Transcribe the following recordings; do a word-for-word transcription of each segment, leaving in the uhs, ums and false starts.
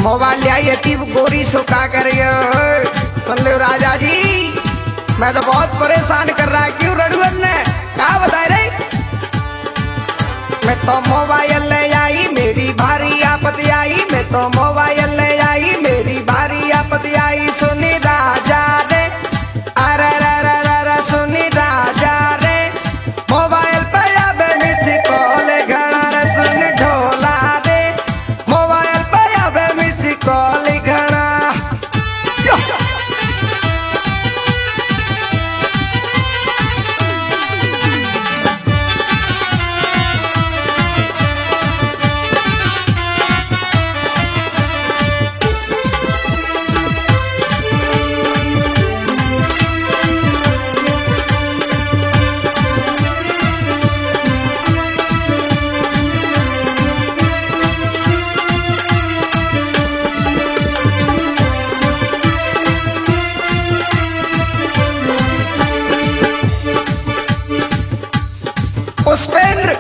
Mobile ले आई थी गोरी सो का करियो। सुन लो राजा जी, मैं तो बहुत परेशान कर रहा है। क्यों रड़ुअन ने क्या बता रहे? मैं तो मोबाइल ले आई मेरी भारी आपत्ति आई, मैं तो मोबाइल ले आई मेरी भारी आपत्ति आई। सुनी राजा रे, अरे रे रे रे रे सुनी राजा रे, मोबाइल पे अब मिस कॉल घड़ा रे। सुन ढोला रे, मोबाइल पे अब मिस कॉल घड़ा। पुष्पेंद्र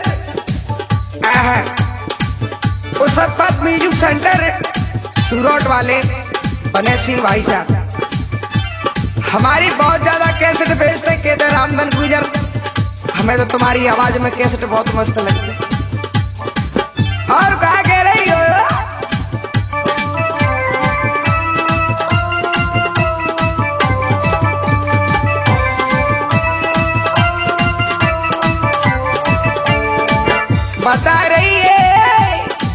पुष्पत म्यूजिक सेंटर सूरत वाले बने सिंह भाई साहब हमारी बहुत ज्यादा कैसेट भेजते कहते रामधन गुजर, हमें तो तुम्हारी आवाज में कैसेट बहुत मस्त लगती। और क्या कह रही हो? बता रही है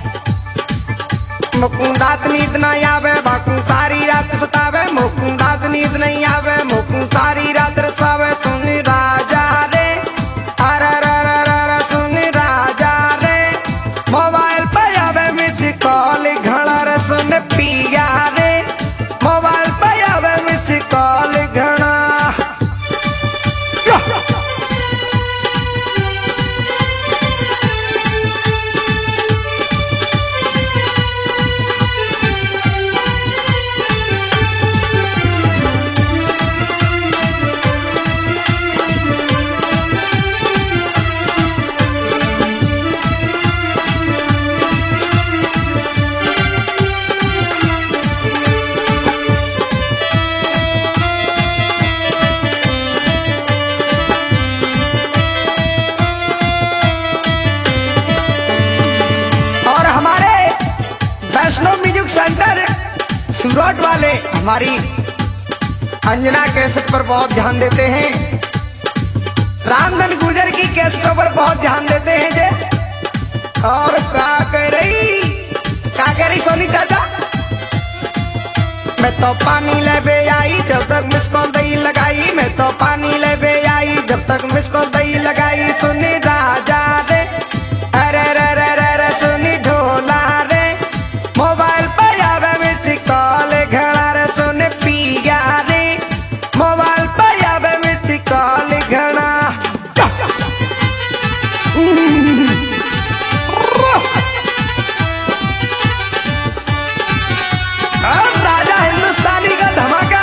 मुकुंदात नींद नहीं आवे, बाकू सारी रात सतावे। मुकुंदात नींद नहीं आवे, मुकु सारी रात रसावे। सुन राजा रे, अरे रे रे रे रे सुन राजा रे, मोबाइल पे आवे मिस कॉल घड़ा रे। सुन पिया रे, मोबाइल पे आवे मिस कॉल घड़ा। वैष्णव म्यूजिक सेंटर सूरत वाले हमारी अंजना कैसेट पर बहुत ध्यान देते हैं, रामधन गुजर की कैसेटों पर बहुत ध्यान देते हैं जे। और क्या कह रही क्या कह रही सोनी चाचा? मैं तो पानी ले बे आई जब तक मिस कॉल दई लगाई, मैं तो पानी ले बे आई जब तक मिस कॉल दई लगाई। सुनी राजा रे, अरे रे रे रे रे सुनी ढोला रे, मोबाइल पे आवे मिस कॉल घड़ा रे। सुन पिया रे, मोबाइल पे आवे मिस कॉल घड़ा। और राजा हिंदुस्तानी का धमाका।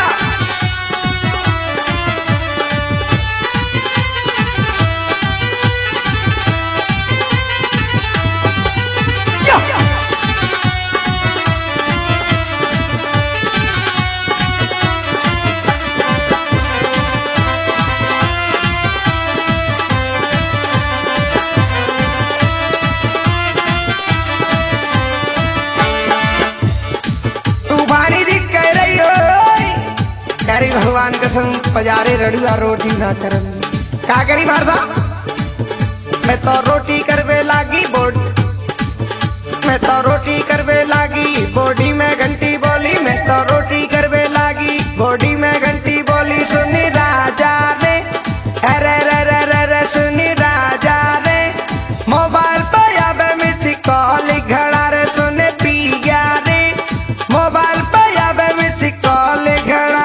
भगवान कसम पजारे रड़ुआ रोटी ना कर का करी भारसा। मैं तो रोटी करवे लागी बोड, मैं तो रोटी करवे लागी बॉडी में घंटी बोली, मैं तो रोटी करवे लागी बॉडी में घंटी बोली। सुनी राजा रे, अरे रे रे रे रे सुनी राजा रे, मोबाइल पे आवे मिस कॉल घड़ा रे। सुने पिया रे, मोबाइल पे आवे मिस कॉल घड़ा।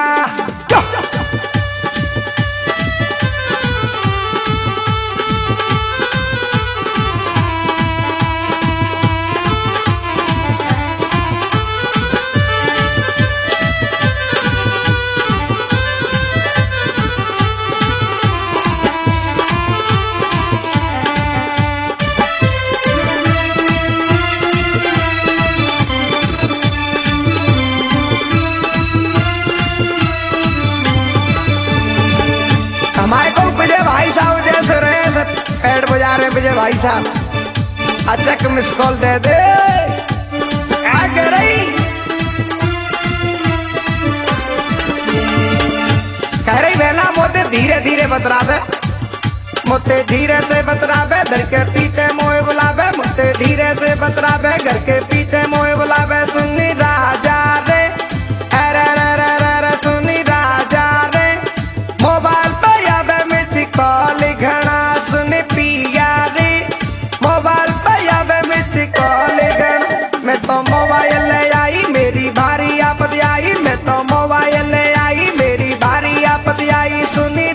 जा रहे विजय भाई साहब अचक मिस कॉल दे दे आगे रही कह रही बहना मोते धीरे धीरे बतरा दे मोते धीरे से बतराबे घर के पीछे मोए बुलावे मुझसे धीरे से बतराबे घर के पीछे मोए बुलावे सुनी राजा रे अरे रे रे रे रे सुनी राजा रे मोबाइल पे आवे मिस कॉल घना सुनी पिया रे मोबाइल पे आवे मिस कॉल घना मैं तो मोबाइल ले आई मेरी भारी आपत्ति आई मैं तो मोबाइल ले आई मेरी भारी आपत्ति आई सुनी